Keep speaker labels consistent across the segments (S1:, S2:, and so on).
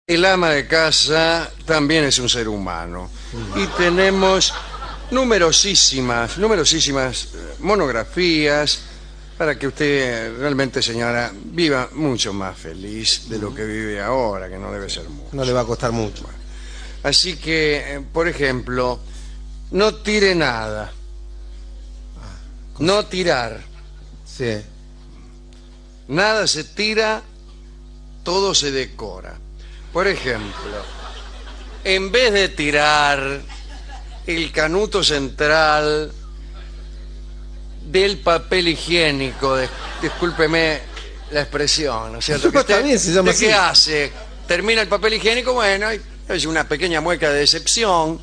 S1: El ama de casa también es un ser humano y tenemos numerosísimas monografías para que usted realmente, señora, viva mucho más feliz de lo que vive ahora, que no debe ser mucho.
S2: No le va a costar mucho.
S1: Así que, por ejemplo, no tire nada. No tirar.
S2: Sí.
S1: Nada se tira, todo se decora. Por ejemplo, en vez de tirar el canuto central del papel higiénico, discúlpeme la expresión, ¿no es cierto?
S2: No, está bien, se llama así.
S1: ¿Qué hace? Termina el papel higiénico, bueno, es una pequeña mueca de decepción.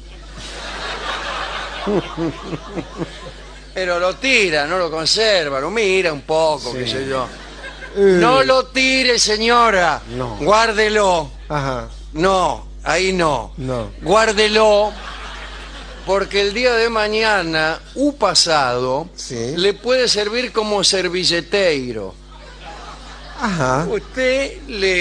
S1: Pero lo tira, no lo conserva, lo mira un poco,
S2: Sí.
S1: qué sé yo. No lo tire, señora.
S2: No.
S1: Guárdelo.
S2: Ajá.
S1: No, ahí no.
S2: No.
S1: Guárdelo, porque el día de mañana, pasado,
S2: Sí.
S1: le puede servir como servilleteiro.
S2: Ajá.
S1: Usted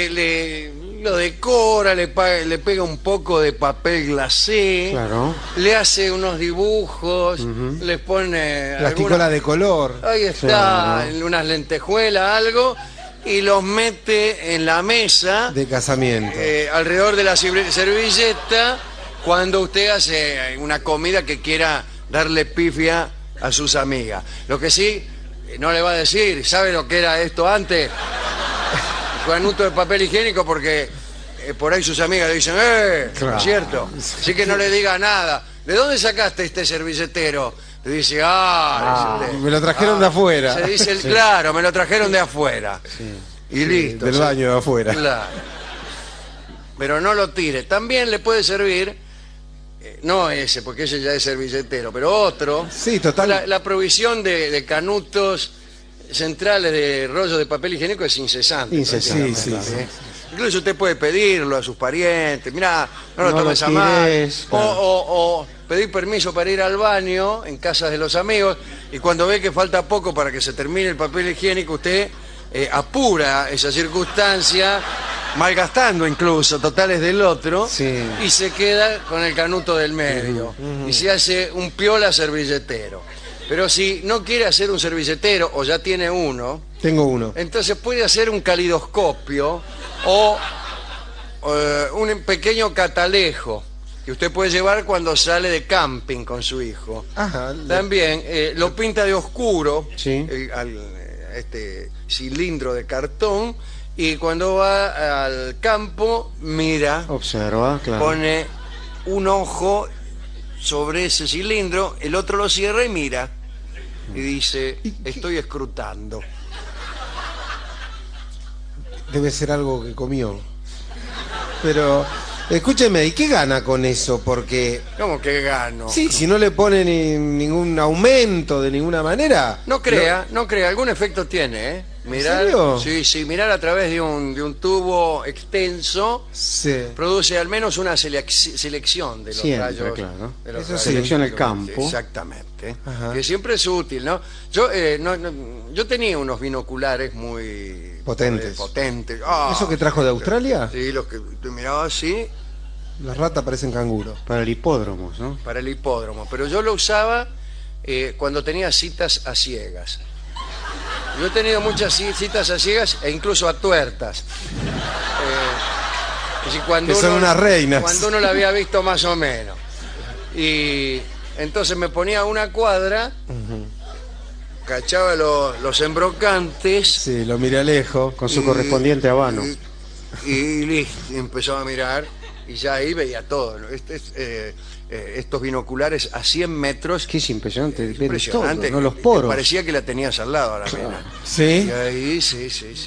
S1: lo decora, le pega un poco de papel glacé,
S2: Claro.
S1: le hace unos dibujos, le pone
S2: Plasticola de color.
S1: ahí está, unas lentejuelas, algo, y los mete en la mesa
S2: De casamiento.
S1: alrededor de la servilleta cuando usted hace una comida que quiera darle pifia a sus amigas. Lo que sí, no le va a decir, ¿sabe lo que era esto antes? Canuto de papel higiénico, porque por ahí sus amigas le dicen,
S2: Claro.
S1: ¿no es cierto? Así que no le diga nada. ¿De dónde sacaste este servilletero? Le dice,
S2: me lo trajeron de afuera.
S1: Se dice, claro, me lo trajeron de afuera. Y listo.
S2: Del baño de afuera.
S1: Claro. Pero no lo tire. También le puede servir, no ese, porque ese ya es servilletero, pero otro.
S2: Sí, total.
S1: La provisión de canutos centrales de rollo de papel higiénico es incesante.
S2: Incesante, sí,
S1: prácticamente,
S2: sí,
S1: ¿eh? Incluso usted puede pedirlo a sus parientes, mirá, no lo
S3: No lo
S1: tomes a mal.
S3: tires, claro.
S1: O pedir permiso para ir al baño en casas de los amigos, y cuando ve que falta poco para que se termine el papel higiénico, usted apura esa circunstancia, malgastando incluso totales del otro,
S2: Sí.
S1: y se queda con el canuto del medio, y se hace un piola servilletero. Pero si no quiere hacer un servilletero, o ya tiene uno,
S2: Tengo uno.
S1: entonces puede hacer un calidoscopio o un pequeño catalejo que usted puede llevar cuando sale de camping con su hijo.
S2: Ajá.
S1: También lo pinta de oscuro,
S3: Sí.
S1: este cilindro de cartón, y cuando va al campo mira,
S3: Observa, claro.
S1: pone un ojo sobre ese cilindro, el otro lo cierra y mira, y dice, estoy escrutando.
S2: Debe ser algo que comió. Pero, escúcheme, ¿y qué gana con eso? Porque,
S1: ¿Cómo que gano?
S2: sí, si no le pone ningún aumento de ninguna manera.
S1: No crea, algún efecto tiene, ¿eh? Mirar,
S2: serio?
S1: sí, mirar a través de un tubo extenso
S2: Sí.
S1: produce al menos una selección de los
S3: Siempre,
S1: rayos.
S3: claro.
S1: de los
S2: Eso
S1: rayos
S2: sí.
S3: Selecciona el campo.
S1: Exactamente.
S2: Ajá.
S1: Que siempre es útil, ¿no? Yo tenía unos binoculares muy
S2: Potentes.
S1: potentes.
S2: ¿Eso que trajo de Australia?
S1: Sí, los que tú mirabas así
S2: Las ratas parecen canguros.
S3: Para el hipódromo, ¿no?
S1: para el hipódromo, pero yo lo usaba cuando tenía citas a ciegas. Yo he tenido muchas citas a ciegas e incluso a tuertas. Es decir,
S2: Que son unas reinas.
S1: Cuando uno la había visto más o menos. Y entonces me ponía a una cuadra, cachaba los embrocantes.
S2: Sí, lo miré a lejos.
S3: Con su correspondiente habano.
S1: Y listo, y empezaba a mirar y ya ahí veía todo, ¿no? Estos binoculares a 100 metros.
S3: Que es impresionante. Ven
S1: Impresionante.
S3: todo, ¿no? Los poros.
S1: Parecía que la tenías al lado a la mina.
S2: ¿Sí?
S1: Y ahí, sí.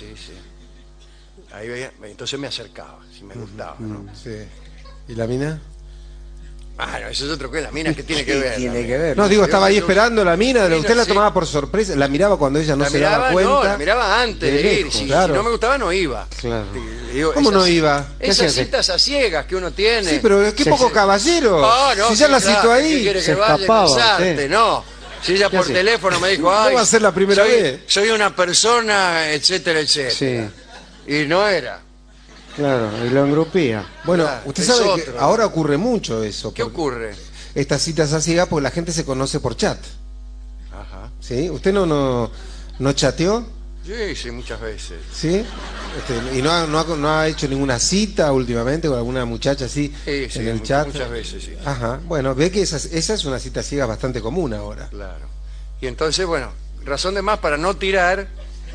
S1: Ahí veía, entonces me acercaba, si me gustaba, ¿no?
S2: Sí. ¿Y la mina?
S1: Ah, no, eso es otro que la mina, que tiene que ver.
S3: Tiene
S1: la
S3: que
S1: mina?
S3: ver.
S2: No, digo, estaba ahí
S1: Yo-
S2: esperando la mina.
S1: Sí,
S2: Usted la
S1: sí.
S2: tomaba por sorpresa. La miraba cuando ella no
S1: La
S2: se daba
S1: miraba,
S2: cuenta.
S1: no, la miraba antes de ir.
S2: lejos,
S1: Si
S2: claro.
S1: no me gustaba, no iba.
S3: Claro.
S1: Digo,
S2: ¿Cómo no iba?
S3: ¿Qué
S1: Esas
S3: hacía?
S1: citas a ciegas que uno tiene.
S2: Sí, pero qué
S3: Se-
S2: poco
S3: se-
S2: caballero.
S1: Ah, no,
S2: si ya
S1: sí,
S2: la
S1: claro,
S2: citó
S1: ¿qué
S2: ahí.
S1: quiere
S3: se
S1: que vaya a
S3: escapaba,
S1: casarte?
S3: sí.
S1: No. Si ella
S3: ¿Qué
S1: por
S3: hace?
S1: teléfono me dijo,
S2: No
S1: ay,
S2: va a ser la primera vez.
S1: soy una persona, etcétera, etcétera.
S3: Sí.
S1: Y no era.
S3: Claro, y lo engrupía.
S2: Bueno,
S1: Claro,
S2: usted
S1: es
S2: sabe que
S1: otro.
S2: ahora ocurre mucho eso.
S1: ¿Qué
S2: porque
S1: ocurre?
S2: Estas citas a ciegas, porque la gente se conoce por chat.
S1: Ajá.
S2: ¿Sí? ¿Usted no chateó?
S1: Sí, sí, muchas veces.
S2: ¿Sí? ¿Y no ha hecho ninguna cita últimamente con alguna muchacha así
S1: Sí, sí,
S2: en el chat?
S1: muchas veces, sí.
S2: Ajá. Bueno, ve que esa es una cita ciega bastante común ahora.
S1: Claro. Y entonces, bueno, razón de más para no tirar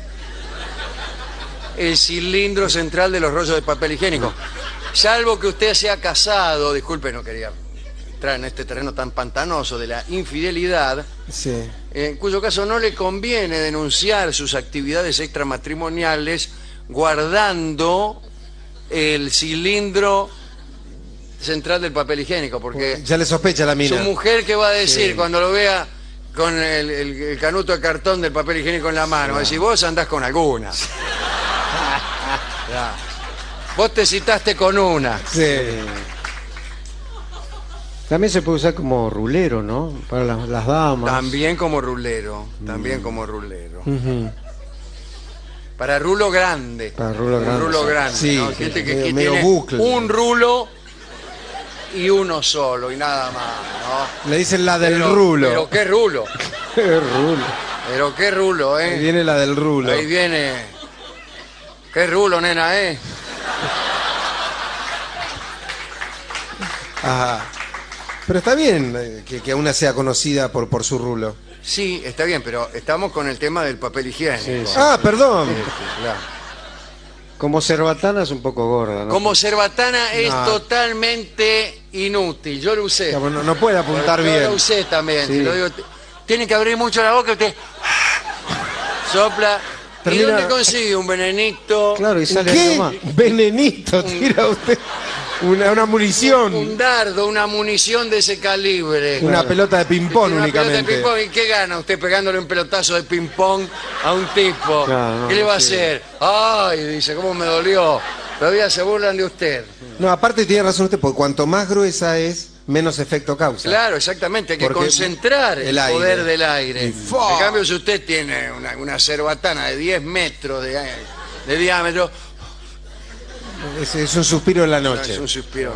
S1: el cilindro central de los rollos de papel higiénico. Salvo que usted sea casado, disculpe, no quería entrar en este terreno tan pantanoso de la infidelidad,
S2: Sí.
S1: en cuyo caso no le conviene denunciar sus actividades extramatrimoniales guardando el cilindro central del papel higiénico, porque
S2: Ya le sospecha la mina.
S1: su mujer, ¿qué va a decir
S2: Sí.
S1: cuando lo vea con el canuto de cartón del papel higiénico en la mano? Va a decir, vos andás con alguna. Ya. Vos te citaste con una.
S2: Sí.
S3: También se puede usar como rulero, ¿no? Para las damas.
S1: También como rulero, también como rulero.
S2: Ujú.
S1: Para rulo grande.
S3: Para rulo
S1: Un
S3: grande,
S1: rulo
S3: sí.
S1: grande,
S2: Sí,
S1: ¿no?
S2: sí,
S1: Gente
S2: medio-
S1: que
S2: medio
S1: tiene
S2: bucle.
S1: un rulo y uno solo y nada más, ¿no?
S2: Le dicen la del
S1: Pero
S2: rulo.
S1: qué rulo.
S3: Rulo.
S1: Pero qué rulo,
S2: Ahí
S1: ¿eh?
S2: viene la del rulo.
S1: Ahí viene. Qué rulo, nena, ¿eh?
S2: Ajá. Pero está bien que una sea conocida por su rulo.
S1: Sí, está bien, pero estamos con el tema del papel higiénico.
S3: Sí, sí.
S2: Ah, perdón.
S1: Claro.
S3: Como cerbatana es un poco gorda, ¿no?
S1: Como cerbatana es
S2: No.
S1: totalmente inútil. Yo lo usé.
S2: Digamos, no puede apuntar
S1: Yo
S2: bien.
S1: lo usé también.
S3: Sí.
S1: te lo digo. Tiene que abrir mucho la boca, usted sopla.
S2: Termina-
S1: ¿Y dónde consigue un venenito?
S3: Claro, y sale
S2: ¿Qué?
S3: algo más.
S2: Venenito, tira usted. Una munición.
S1: Un dardo, una munición de ese calibre.
S2: Una pelota de ping-pong
S1: Una pelota de
S2: únicamente.
S1: ping-pong. ¿Y qué gana usted pegándole un pelotazo de ping-pong a un tipo?
S3: Claro, no,
S1: ¿Qué le va a
S3: sí.
S1: hacer? Ay, dice, ¿cómo me dolió? Todavía se burlan de usted.
S2: No, aparte tiene razón usted, porque cuanto más gruesa es, menos efecto causa.
S1: Claro, exactamente, hay que
S2: Porque
S1: concentrar el
S2: el aire.
S1: poder del aire.
S2: Y
S1: En
S2: ¡fua!
S1: cambio, si usted tiene una cerbatana de 10 metros de diámetro,
S2: Es un suspiro en la
S1: no,
S2: noche.
S1: es un suspiro.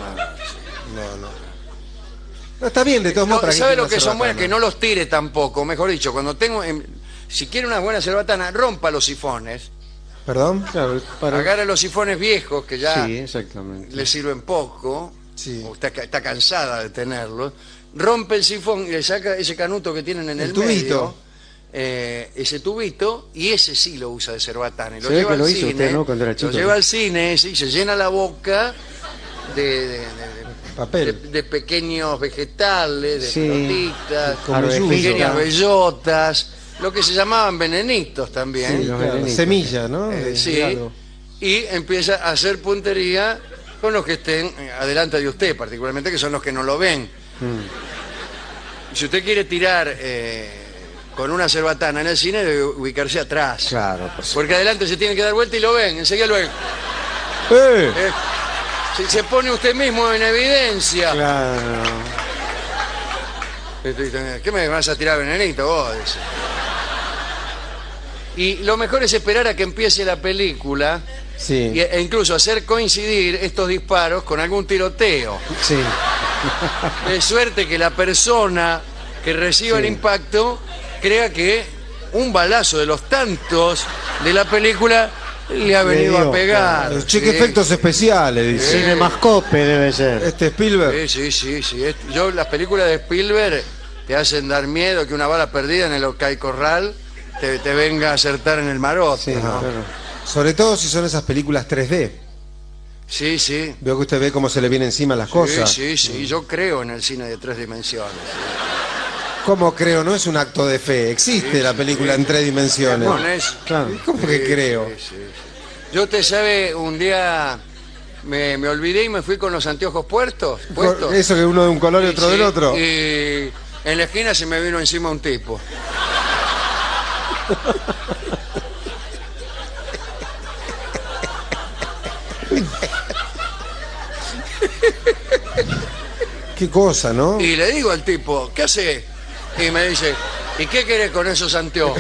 S2: No, está bien, de todos modos.
S1: No,
S2: para que
S1: ¿sabe
S2: tenga
S1: lo que son buenas?
S2: cerbatana.
S1: Que no los tire tampoco. Mejor dicho, cuando si quiere una buena cerbatana, rompa los sifones,
S2: ¿Perdón?
S3: Claro, para...
S1: agarre los sifones viejos que ya
S3: Sí, exactamente.
S1: le sirven poco,
S2: Sí.
S1: o está cansada de tenerlos, rompe el sifón y le saca ese canuto que tienen en
S2: El
S1: el
S2: tubito.
S1: medio, ese tubito, y ese sí lo usa de cerbatana. Y lo
S3: Se ve
S1: lleva
S3: que lo
S1: al
S3: hizo
S1: cine,
S3: usted, ¿no? Cuando era chico.
S1: Lo lleva al cine, sí, se llena la boca de
S2: Papel.
S1: de pequeños vegetales, de
S3: Sí.
S1: pelotitas,
S2: Como
S1: de
S3: yuca.
S1: pequeñas bellotas, lo que se llamaban venenitos también.
S3: Sí, los
S2: Claro,
S3: venenitos.
S2: semilla, ¿no? De
S1: Sí,
S2: algo.
S1: y empieza a hacer puntería con los que estén adelante de usted, particularmente que son los que no lo ven. Si usted quiere tirar con una cerbatana en el cine, debe ubicarse atrás.
S3: Claro, por
S1: Porque adelante se tiene que dar vuelta y lo ven, enseguida lo ven.
S2: ¡Eh!
S1: Se pone usted mismo en evidencia.
S3: Claro.
S1: ¿Qué me vas a tirar venenito vos? Dice. Y lo mejor es esperar a que empiece la película
S2: Sí.
S1: e incluso hacer coincidir estos disparos con algún tiroteo.
S2: Sí.
S1: De suerte que la persona que reciba el impacto crea que un balazo de los tantos de la película le ha venido
S3: dio,
S1: a pegar.
S2: Che, qué
S1: Sí.
S2: efectos especiales, dice.
S3: Cinemascope debe ser.
S2: Este Spielberg.
S1: Sí. Yo, las películas de Spielberg te hacen dar miedo que una bala perdida en el Ocay Corral te venga a acertar en el marote.
S3: Sí,
S1: ¿no?
S3: claro.
S2: Sobre todo si son esas películas 3D.
S1: Sí, sí.
S2: Veo que usted ve cómo se le vienen encima las cosas.
S1: Sí. Yo creo en el cine de 3 dimensiones.
S2: ¿Cómo creo? No es un acto de fe. Existe la película en 3 dimensiones.
S1: Pones-
S3: Claro.
S2: ¿Cómo que creo?
S1: Sí. Yo te sabe, un día me olvidé y me fui con los anteojos puestos.
S2: Eso que uno de un color y otro
S1: Sí,
S2: del otro.
S1: Y en la esquina se me vino encima un tipo.
S2: Qué cosa, ¿no?
S1: Y le digo al tipo, ¿qué hace? Y me dice, ¿y qué querés con esos anteojos?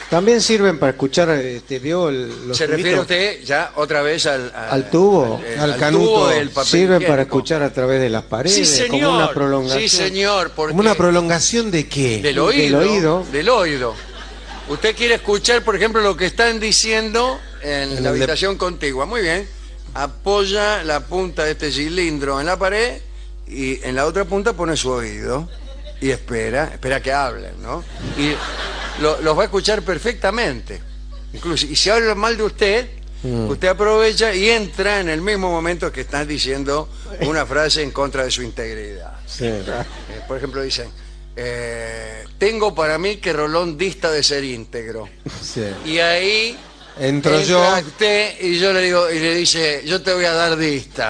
S3: También sirven para escuchar, ¿vio los
S1: ¿Se refiere
S3: tubitos?
S1: usted ya otra vez
S3: Al tubo,
S2: al canuto?
S1: tubo del papel
S3: Sirven para
S1: higiénico?
S3: escuchar a través de las paredes,
S1: Sí, señor.
S3: como una prolongación.
S1: Sí, señor. Porque
S2: ¿Como una prolongación de qué?
S1: del oído.
S3: Del oído.
S1: Del oído. Usted quiere escuchar, por ejemplo, lo que están diciendo en la
S2: el de-
S1: habitación contigua. Muy bien. Apoya la punta de este cilindro en la pared y en la otra punta pone su oído y espera que hablen, ¿no? Y los va a escuchar perfectamente. Incluso, y si hablan mal de usted, usted aprovecha y entra en el mismo momento que están diciendo una frase en contra de su integridad.
S2: Sí.
S1: Por ejemplo, dicen, tengo para mí que Rolón dista de ser íntegro.
S2: Sí.
S1: Y ahí
S2: Entro
S1: entra
S2: yo.
S1: usted y yo le digo, y le dice, yo te voy a dar dista.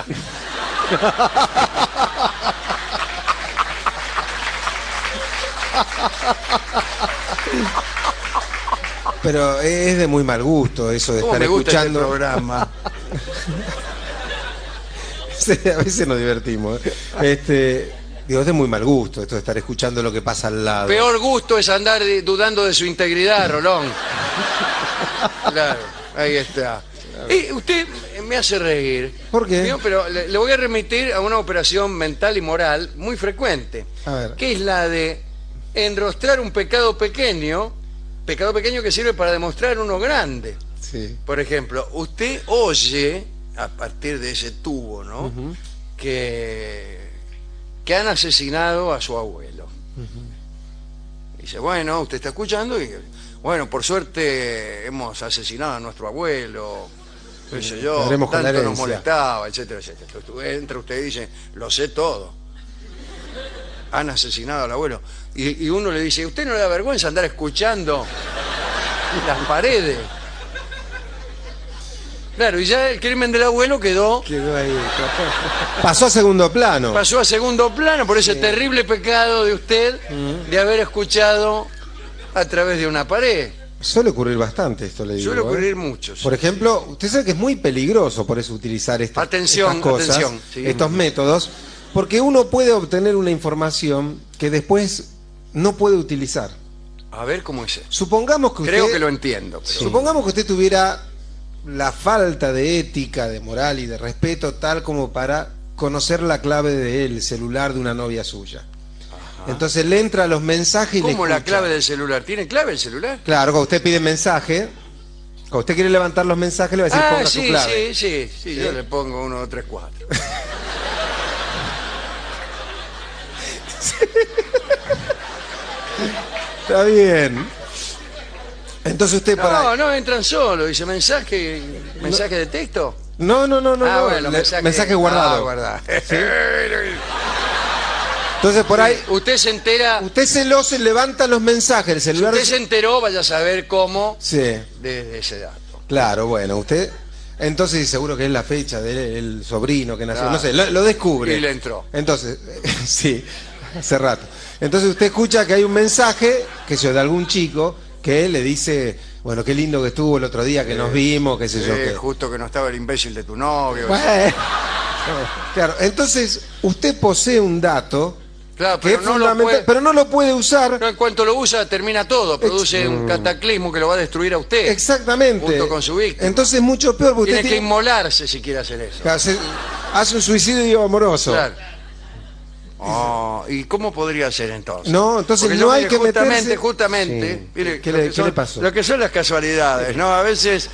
S2: Pero es de muy mal gusto eso de
S1: ¿Cómo
S2: estar
S1: me gusta este
S2: escuchando.
S1: programa?
S2: Sí, a veces nos divertimos. Digo, es de muy mal gusto esto de estar escuchando lo que pasa al lado.
S1: Peor gusto es andar dudando de su integridad, Rolón. Claro, ahí está. Y usted me hace reír.
S2: ¿Por qué?
S1: ¿Vio? Pero le voy a remitir a una operación mental y moral muy frecuente.
S2: A ver.
S1: Que es la de enrostrar un pecado pequeño que sirve para demostrar uno grande.
S2: Sí.
S1: Por ejemplo, usted oye, a partir de ese tubo, ¿no? que han asesinado a su abuelo. Dice, bueno, usted está escuchando y, bueno, por suerte hemos asesinado a nuestro abuelo, qué sé yo,
S2: Quedaremos con la
S1: tanto nos
S2: herencia.
S1: molestaba, etcétera, etcétera. Entonces, entra usted y dice, lo sé todo. Han asesinado al abuelo. Y uno le dice, ¿usted no le da vergüenza andar escuchando las paredes? Claro, y ya el crimen del abuelo quedó
S2: ahí. Pasó a segundo plano.
S1: pasó a segundo plano por ese terrible pecado de usted de haber escuchado a través de una pared.
S2: Suele ocurrir bastante esto, le digo.
S1: Suele ocurrir mucho. Sí.
S2: Por ejemplo, usted sabe que es muy peligroso por eso utilizar estas cosas,
S1: atención, sí.
S2: estos métodos, porque uno puede obtener una información que después no puede utilizar.
S1: A ver cómo es eso.
S2: Supongamos que
S1: Creo
S2: usted,
S1: que lo entiendo. Pero...
S2: supongamos que usted tuviera la falta de ética, de moral y de respeto tal como para conocer la clave del celular de una novia suya. Entonces le entra los mensajes y le
S1: ¿Cómo la
S2: escucha.
S1: clave del celular? ¿Tiene clave el celular?
S2: Claro, cuando usted pide mensaje, cuando usted quiere levantar los mensajes le va a decir ponga su
S1: sí,
S2: clave.
S1: sí, yo le pongo 1, 2, 3, 4.
S2: Está bien. Entonces usted para...
S1: No, entran solo. Dice mensaje de texto.
S2: No,
S1: Bueno,
S2: mensaje guardado.
S1: Guardado.
S2: Entonces por ahí,
S1: Usted se entera.
S2: usted celoso y levanta los mensajes del
S1: Si
S2: celular.
S1: usted se enteró, vaya a saber cómo
S2: Sí,
S1: de ese dato.
S2: claro, bueno, usted... Entonces seguro que es la fecha del sobrino que nació,
S1: Claro.
S2: no sé, lo descubre.
S1: Y le entró.
S2: Entonces, sí, hace rato. Entonces usted escucha que hay un mensaje, que sea de algún chico, que le dice, bueno, qué lindo que estuvo el otro día que nos vimos, qué sé yo qué.
S1: Justo que no estaba el imbécil de tu novio.
S2: Bueno, claro, entonces usted posee un dato
S1: Claro,
S2: que es
S1: pero no lo
S2: fundamental,
S1: puede.
S2: pero no lo puede usar.
S1: No, en cuanto lo usa, termina todo. Produce un cataclismo que lo va a destruir a usted.
S2: Exactamente.
S1: Junto con su víctima.
S2: Entonces es mucho peor porque
S1: Tiene
S2: usted
S1: que inmolarse si quiere hacer eso.
S2: hace un suicidio amoroso.
S1: Claro. ¿Y cómo podría ser entonces?
S2: No, entonces
S1: Porque
S2: no
S1: yo,
S2: hay
S1: mire,
S2: que
S1: justamente,
S2: meterse...
S1: justamente,
S2: Sí.
S1: mire,
S2: ¿Qué
S1: lo
S2: le-
S1: que
S2: qué
S1: son-
S2: le pasó?
S1: Lo que son las casualidades, ¿no? A veces...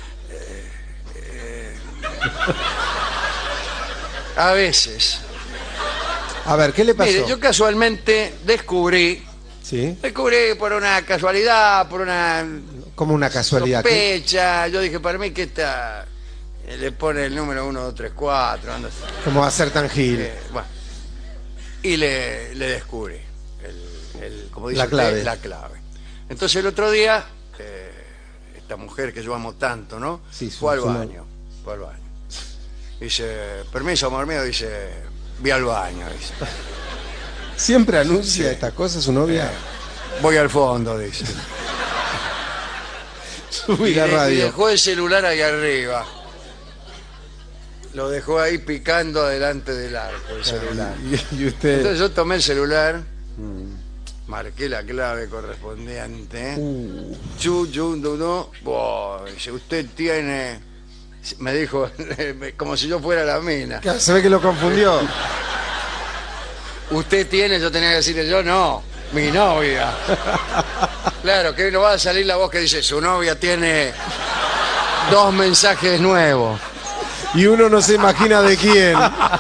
S1: a veces.
S2: A ver, ¿qué le pasó?
S1: Mire, yo casualmente descubrí
S2: Sí,
S1: por una casualidad, por una
S2: como una casualidad. ¿Qué?
S1: sospecha, yo dije, para mí que esta... le pone el número 1, 2, 3, 4, anda así.
S2: ¿Cómo va a ser tan gil?
S1: Bueno, y le descubrí como dice
S2: La clave.
S1: usted, la clave. Entonces el otro día, esta mujer que yo amo tanto, ¿no?
S2: Sí,
S1: fue al
S2: su
S1: baño. Dice, permiso, amor mío, dice, vi al baño, dice.
S2: Siempre anuncia estas cosas su novia.
S1: Voy al fondo, dice.
S2: Subí la
S1: Y
S2: radio.
S1: dejó el celular ahí arriba. Lo dejó ahí picando delante del arco, el celular.
S2: Y usted...
S1: Entonces yo tomé el celular, Marqué la clave correspondiente. Dice, usted tiene... Me dijo, como si yo fuera la mina.
S2: Se ve que lo confundió.
S1: Usted tiene, yo tenía que decirle, yo no, mi novia. Claro, que no va a salir la voz que dice, su novia tiene 2 mensajes nuevos.
S2: Y uno no se imagina de quién.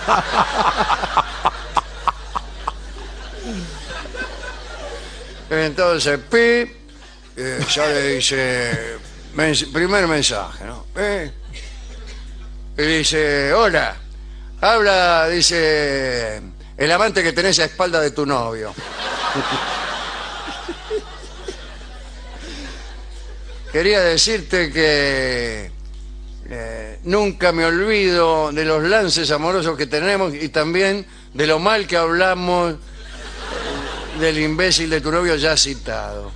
S1: Entonces, ya le dice, primer mensaje, ¿no? Y dice, hola, habla, dice, el amante que tenés a espalda de tu novio. Quería decirte que nunca me olvido de los lances amorosos que tenemos y también de lo mal que hablamos del imbécil de tu novio ya citado.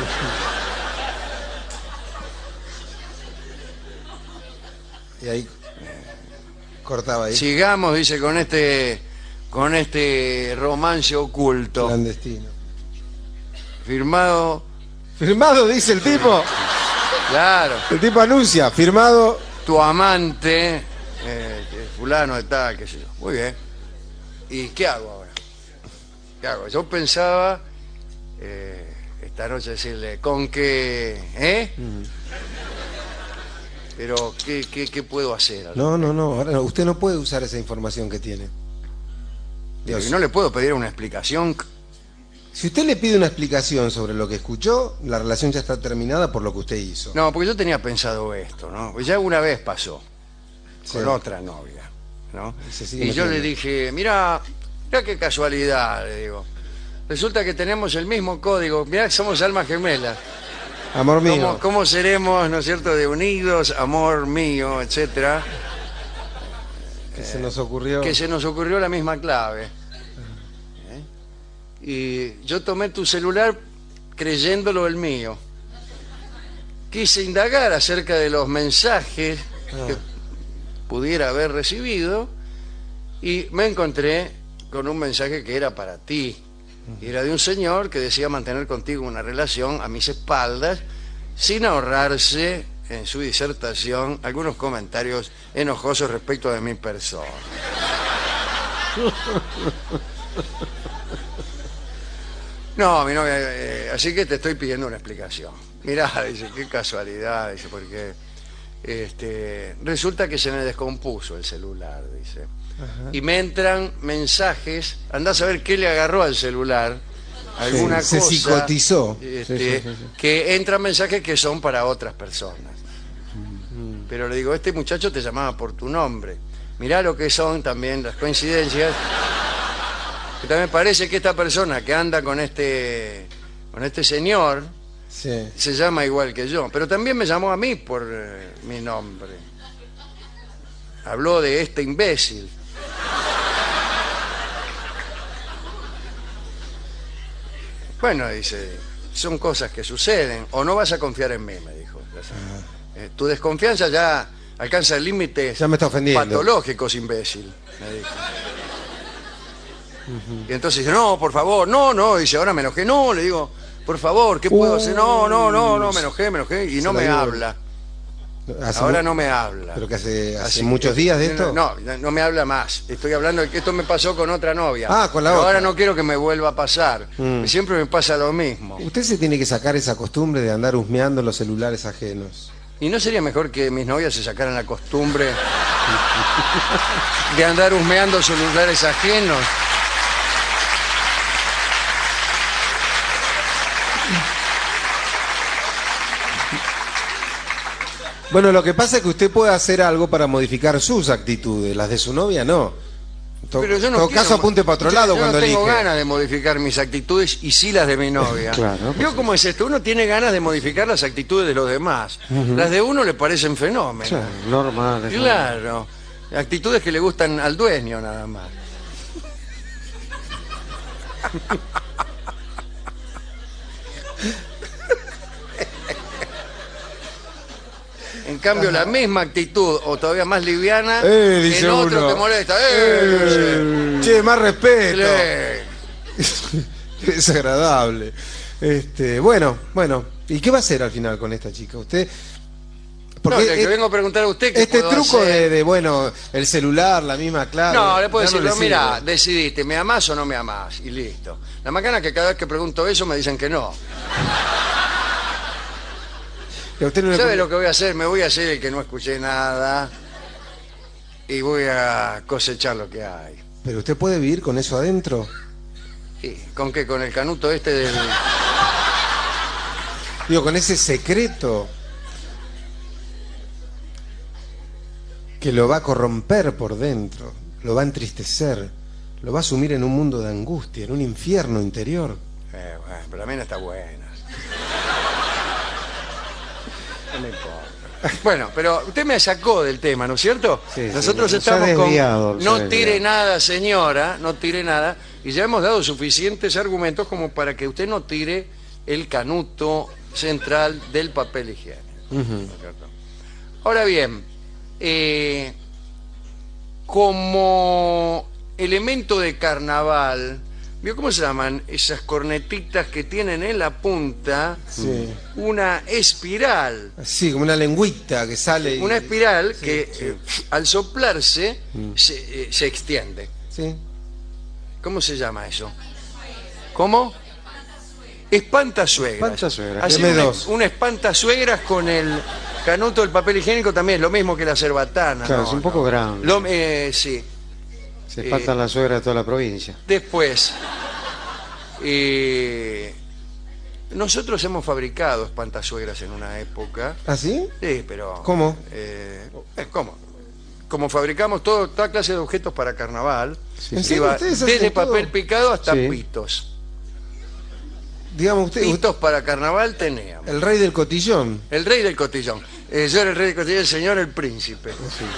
S2: Y ahí cortaba ahí.
S1: Sigamos, dice, con este romance oculto.
S2: Clandestino.
S1: Firmado.
S2: Firmado, dice el tipo.
S1: Claro.
S2: El tipo anuncia, firmado.
S1: Tu amante, fulano de tal, qué sé yo. Muy bien. ¿Y qué hago ahora? ¿Qué hago? Yo pensaba esta noche decirle, con que... Pero, ¿qué puedo hacer?
S2: No, ahora no, usted no puede usar esa información que tiene.
S1: Dios. No le puedo pedir una explicación.
S2: Si usted le pide una explicación sobre lo que escuchó, la relación ya está terminada por lo que usted hizo.
S1: No, porque yo tenía pensado esto, ¿no? Pues ya una vez pasó con otra novia, ¿no? Y yo le dije, mira qué casualidad, le digo. Resulta que tenemos el mismo código, mirá que somos almas gemelas.
S2: Amor mío.
S1: ¿Cómo seremos, no es cierto, de unidos, amor mío, etcétera?
S2: Que se nos ocurrió.
S1: Que se nos ocurrió la misma clave. Y yo tomé tu celular creyéndolo el mío. Quise indagar acerca de los mensajes que pudiera haber recibido y me encontré con un mensaje que era para ti. Y era de un señor que decía mantener contigo una relación a mis espaldas sin ahorrarse en su disertación algunos comentarios enojosos respecto de mi persona. No, mi novia, así que te estoy pidiendo una explicación. Mirá, dice, qué casualidad, dice, porque resulta que se me descompuso el celular, dice. Ajá. Y me entran mensajes, andá a saber qué le agarró al celular, alguna cosa.
S2: Se psicotizó.
S1: Que entran mensajes que son para otras personas. Pero le digo, este muchacho te llamaba por tu nombre. Mirá lo que son también las coincidencias. Que también parece que esta persona que anda con este señor se llama igual que yo, pero también me llamó a mí por mi nombre. Habló de este imbécil. Bueno, dice, son cosas que suceden, o no vas a confiar en mí, me dijo. Tu desconfianza ya alcanza límites patológicos, imbécil, me dijo. Y entonces dice, no, por favor, no, dice, ahora me enojé, no, le digo, por favor, ¿qué puedo hacer? No, me enojé, y no me habla. Ahora no me habla.
S2: ¿Pero que hace muchos días de esto?
S1: No me habla más. Estoy hablando de que esto me pasó con otra novia.
S2: Con la otra.
S1: Ahora no quiero que me vuelva a pasar. Siempre me pasa lo mismo.
S2: Usted se tiene que sacar esa costumbre de andar husmeando los celulares ajenos.
S1: ¿Y no sería mejor que mis novias se sacaran la costumbre de andar husmeando celulares ajenos?
S2: Bueno, lo que pasa es que usted puede hacer algo para modificar sus actitudes, las de su novia no.
S1: Pero yo no
S2: todo caso apunte para otro lado cuando elige.
S1: Yo no tengo ganas de modificar mis actitudes y sí las de mi novia.
S2: Claro,
S1: ¿Vio cómo es esto? Uno tiene ganas de modificar las actitudes de los demás. Las de uno le parecen fenómenos.
S3: Claro, normal.
S1: Claro. Actitudes que le gustan al dueño nada más. En cambio, la misma actitud, o todavía más liviana,
S2: dice
S1: en otro
S2: uno.
S1: te molesta.
S2: Che, más respeto. Qué desagradable. Bueno. ¿Y qué va a hacer al final con esta chica? Usted...
S1: Porque que vengo a preguntar a usted qué
S2: este
S1: puedo
S2: truco
S1: hacer.
S2: bueno, el celular, la misma clave.
S1: No, le puedo
S2: ya no
S1: decir,
S2: le
S1: mira,
S2: sirve.
S1: decidiste, ¿me amás o no me amás? Y listo. La macana es que cada vez que pregunto eso me dicen que no.
S2: Y a usted no le-
S1: ¿Sabe lo que voy a hacer? Me voy a hacer el que no escuché nada y voy a cosechar lo que hay.
S2: Pero usted puede vivir con eso adentro.
S1: ¿Y con qué? Con el canuto este del...
S2: Digo, con ese secreto que lo va a corromper por dentro, lo va a entristecer, lo va a sumir en un mundo de angustia, en un infierno interior.
S1: Bueno, pero la mina está buena. No me importa. Bueno, pero usted me sacó del tema, ¿no es cierto?
S3: Sí, sí,
S1: Nosotros
S3: se ha
S1: estamos
S3: desviado,
S1: con
S3: se ha
S1: no
S3: desviado.
S1: tire nada, señora, no tire nada, y ya hemos dado suficientes argumentos como para que usted no tire el canuto central del papel higiénico. ¿No es cierto? Ahora bien, como elemento de carnaval, ¿vio cómo se llaman esas cornetitas que tienen en la punta
S2: Sí.
S1: una espiral?
S2: Sí, como una lengüita que sale.
S1: Una espiral
S2: Sí,
S1: que
S2: sí.
S1: al soplarse se extiende.
S2: Sí.
S1: ¿Cómo se llama eso? ¿Cómo? Espantasuegras.
S3: Espantasuegras.
S1: Así
S2: Deme
S1: una,
S2: dos.
S1: una espantasuegras con el canuto del papel higiénico también es lo mismo que la cerbatana.
S3: Claro,
S1: no,
S3: es un poco
S1: no.
S3: grande.
S1: Sí.
S3: Se espantan la suegra de toda la provincia.
S1: Después, nosotros hemos fabricado espantasuegras en una época.
S2: ¿Ah, sí?
S1: Sí, pero...
S2: ¿Cómo?
S1: ¿Cómo? Como fabricamos toda clase de objetos para carnaval,
S2: ¿En serio
S1: iba
S2: ustedes
S1: desde
S2: hacen todo?
S1: papel picado hasta
S3: Sí.
S1: pitos.
S2: Digamos, usted,
S1: Pitos para carnaval teníamos.
S2: el rey del cotillón.
S1: El rey del cotillón. Yo era el rey del cotillón, el señor el príncipe.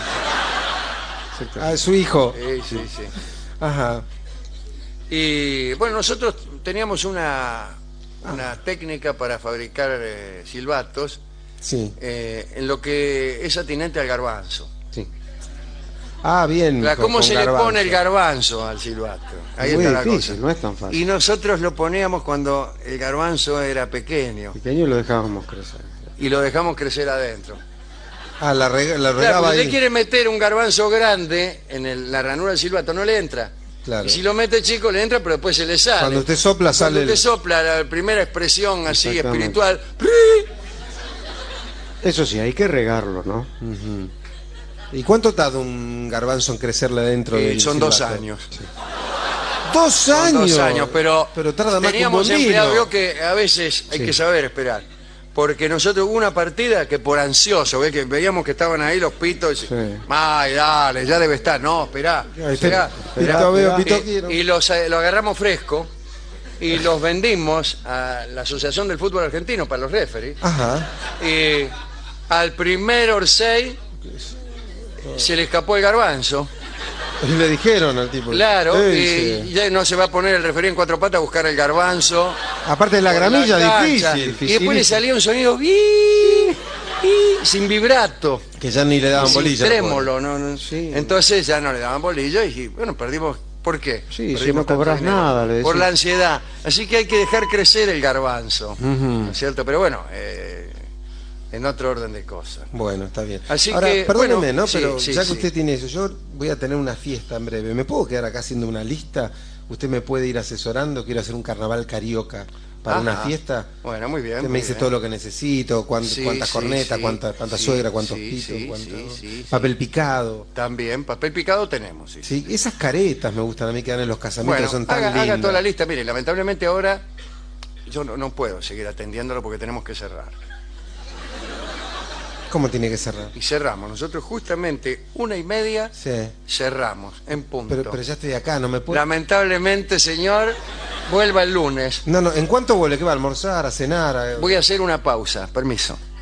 S2: Ah, su hijo.
S1: Sí, sí.
S2: Ajá.
S1: Y bueno, nosotros teníamos una técnica para fabricar silbatos
S2: Sí.
S1: en lo que es atinente al garbanzo.
S3: Sí.
S2: Ah, bien.
S1: ¿Cómo
S2: con
S1: se le
S2: garbanzo.
S1: pone el garbanzo al silbato? Ahí
S3: Muy
S1: está la
S3: difícil,
S1: cosa.
S3: no es tan fácil.
S1: Y nosotros lo poníamos cuando el garbanzo era pequeño
S3: Pequeño lo dejábamos crecer.
S1: y lo dejamos crecer adentro.
S2: Ah, la
S1: Claro,
S2: regaba
S1: si
S2: ahí.
S1: usted quiere meter un garbanzo grande en la ranura del silbato, no le entra.
S2: Claro.
S1: Y si lo mete chico, le entra, pero después se le sale.
S2: Cuando usted sopla,
S1: Cuando
S2: sale
S1: usted
S2: el-
S1: sopla, la primera expresión así
S3: Exactamente.
S1: espiritual,
S3: Eso sí, hay que regarlo, ¿no?
S2: ¿Y cuánto tarda un garbanzo en crecerle dentro del
S1: son 2
S2: silbato?
S1: años.
S2: 2
S1: Son
S2: años.
S1: 2 años, pero
S2: tarda más que un
S1: teníamos
S2: buen
S1: empleado,
S2: vino.
S1: vio que a veces hay
S2: Sí.
S1: que saber esperar. Porque nosotros hubo una partida que por ansioso, ¿ve? Que veíamos que estaban ahí los pitos y
S3: Sí.
S1: ay, dale, ya debe estar. No, esperá.
S2: Ahí está.
S1: esperá,
S2: Pito
S1: esperá.
S2: veo,
S3: esperá.
S2: pito quiero.
S1: Y lo agarramos fresco y los vendimos a la Asociación del Fútbol Argentino para los referees.
S2: Ajá.
S1: Y al primer Orsay se le escapó el garbanzo.
S2: Y le dijeron al tipo.
S1: Claro,
S2: Sí,
S1: y ya no se va a poner el referee en 4 patas a buscar el garbanzo.
S2: Aparte de la
S1: por
S2: gramilla,
S1: cancha.
S2: difícil.
S1: Y después le salía un sonido sin vibrato,
S2: Que ya ni le daban
S1: sin
S2: bolilla.
S1: trémolo. No.
S3: Sí.
S1: Entonces ya no le daban bolilla y bueno, perdimos. ¿Por qué?
S3: Sí, si
S1: Perdimos
S3: no
S1: tanto
S3: cobras
S1: dinero.
S3: nada, le decís.
S1: Por la ansiedad. Así que hay que dejar crecer el garbanzo. ¿No es cierto? Pero bueno, en otro orden de cosas.
S2: Bueno, está bien.
S1: Así
S2: Ahora,
S1: que,
S2: perdóneme,
S1: bueno,
S2: ¿no?
S1: sí,
S2: Pero
S1: sí,
S2: ya que
S1: sí.
S2: usted tiene eso, yo voy a tener una fiesta en breve. ¿Me puedo quedar acá haciendo una lista? ¿Usted me puede ir asesorando? Quiero hacer un carnaval carioca para una
S1: Ajá.
S2: fiesta.
S1: Bueno, muy bien.
S2: Usted
S1: muy
S2: me dice
S1: bien.
S2: todo lo que necesito,
S1: Sí,
S2: cuántas
S1: sí,
S2: cornetas,
S1: sí.
S2: cuánta
S1: Sí,
S2: suegra, cuántos
S1: sí,
S2: pitos,
S1: sí,
S2: cuánto
S1: sí,
S2: papel picado.
S1: También, papel picado tenemos. Sí.
S2: Sí, esas caretas me gustan a mí que dan en los casamientos,
S1: Bueno,
S2: son tan
S1: haga
S2: lindas.
S1: toda la lista. Mire, lamentablemente ahora yo no puedo seguir atendiéndolo porque tenemos que cerrar.
S2: ¿Cómo tiene que cerrar?
S1: Y cerramos. Nosotros justamente 1:30
S2: Sí.
S1: cerramos, en punto.
S2: Pero ya estoy acá, no me puedo.
S1: Lamentablemente, señor, vuelva el lunes.
S2: No, ¿en cuánto vuelve? ¿Qué va a almorzar, a cenar?
S1: Voy a hacer una pausa. Permiso.